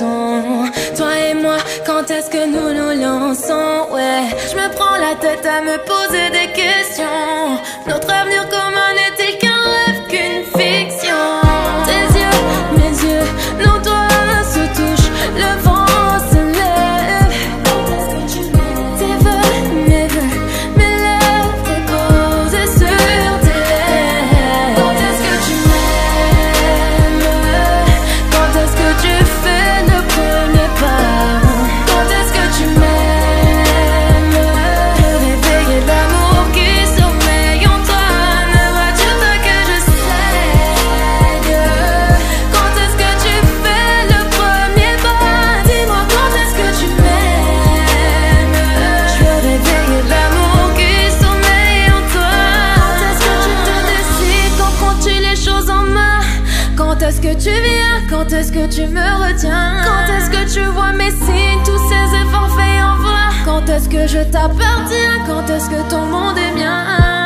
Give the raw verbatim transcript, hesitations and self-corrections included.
façon. Toi et moi, quand est-ce que nous nous lançons? Ouais, je me prends la tête à me poser des questions. Notre avenir commun n'est-il qu'un rêve, qu'une fiction? Tes yeux, mes yeux, nos doigts se touchent, le vent se lève. Tes vœux, mes vœux, mes lèvres posées sur tes lèvres. Quand est-ce que tu m'aimes? Quand est-ce que tu fais le premier pas? Quand est-ce que tu m'aimes? Le réveiller de l'amour qui sommeille en toi. Ne vois-tu pas que je sais? Quand est-ce que tu fais le premier pas? Dis-moi quand est-ce que tu m'aimes? Je veux réveiller de l'amour qui sommeille en toi. Quand est-ce que tu te décides? Quand prends-tu les choses en main? Quand est-ce que tu viens? Quand est-ce que tu me retiens? Quand est-ce que tu vois mes signes? Tous ces efforts faits en vain. Quand est-ce que je t'appartiens? Quand est-ce que ton monde est mien?